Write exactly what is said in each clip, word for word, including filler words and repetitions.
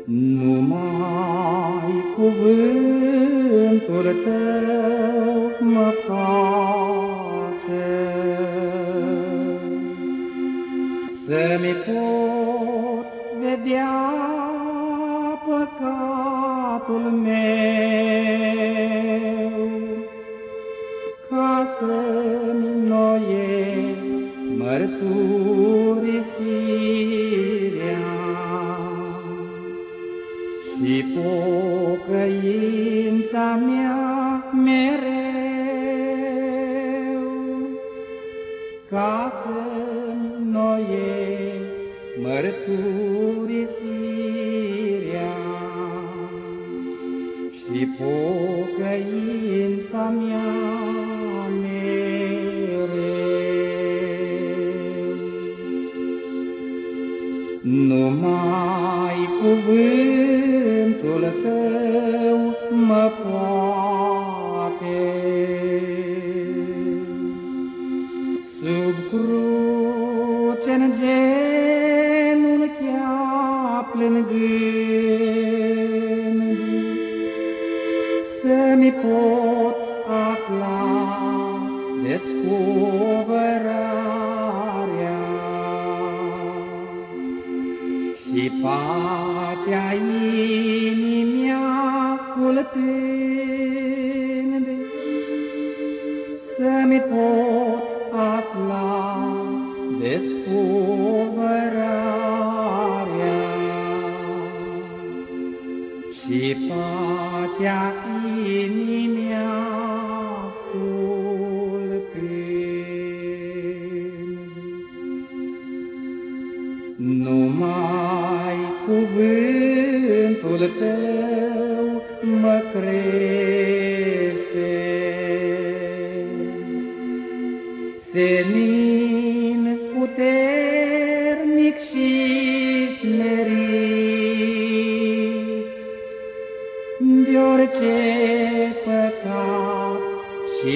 Numai cuvântul tău mă face să-mi pot vedea păcatul meu, ca să-mi înnoiesc mărturisirea și pocăința mea mereu, ca să-mi înnoiesc mărturisirea și pocăința mea mereu. Numai cuvântul tău mă poate sub cruce-n genunchea plângând, să-mi pot afla descoperarea și pacea inimii ascultând, să-mi pot afla descoperarea și pacea inimii ascultând. Numai cuvântul tău mă crește, senin, puternic și smerit, de orice păcat și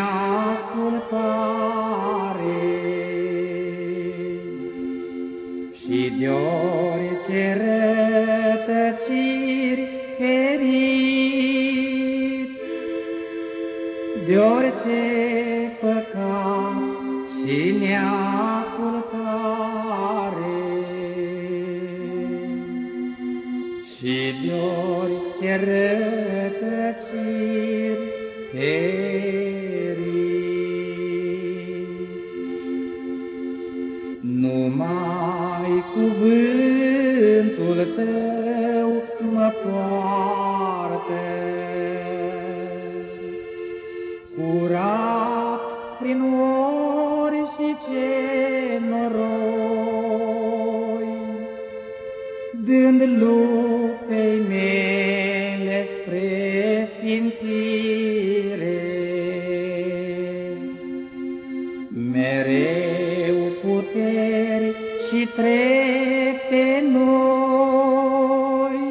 neascultare și de orice rătăciri ferit, de orice păcat și neascultare și de orice rătăciri ferit. Numai cuvântul tău mă poartă curat prin orice noroi, dând luptei mele spre sfințire, mereu puteri și trepte noi,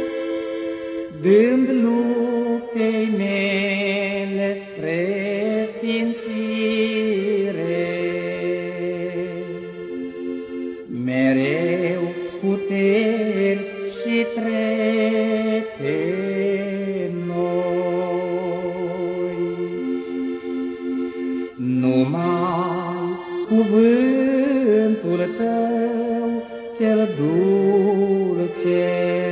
dând luptei mele spre sfințire, mereu puteri și trepte noi. Numai cuvântul tău cel dulce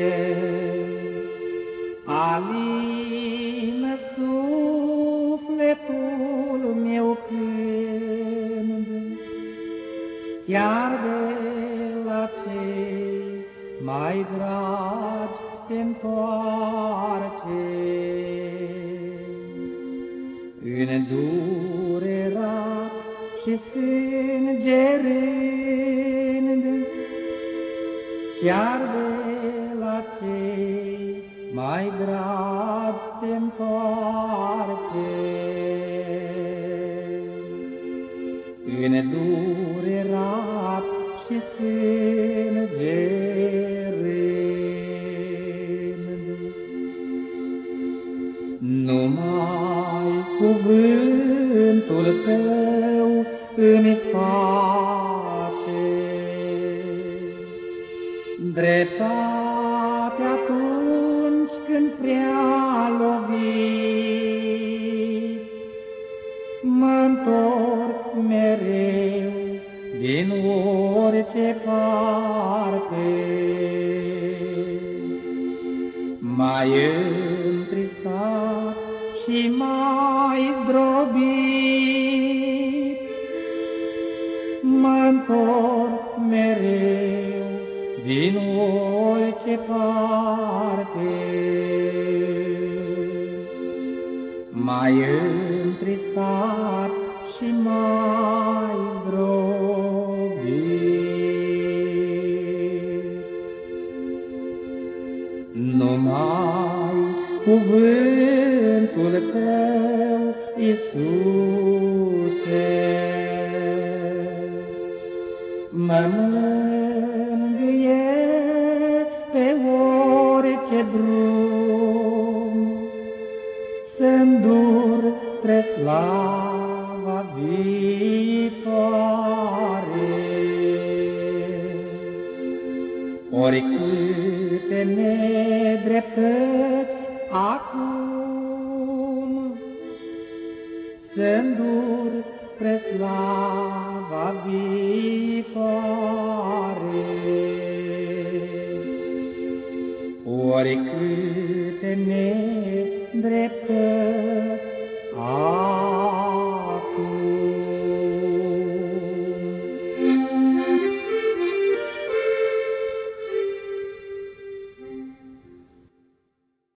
alină sufletul meu când, chiar de la cei mai dragi se-ntoarce, îndurerat și sângerând, chiar de la cei mai dragi se-ntoarce, îndurerat și sângerând. Numai cuvântul tău îmi face dreptate Poate atunci când prea lovit, mă-ntorc mereu din orice parte. Mai întristat și mai zdrobit, mă-ntorc mereu din orice parte. Mai întristat și mai zdrobit. Numai cuvântul Tău, Iisuse, mă mângâie pe orice drum, să-mi dur spre slava viitoare. Oricâte nedreptăți acum, să-mi dur spre slava viitoare. Oricât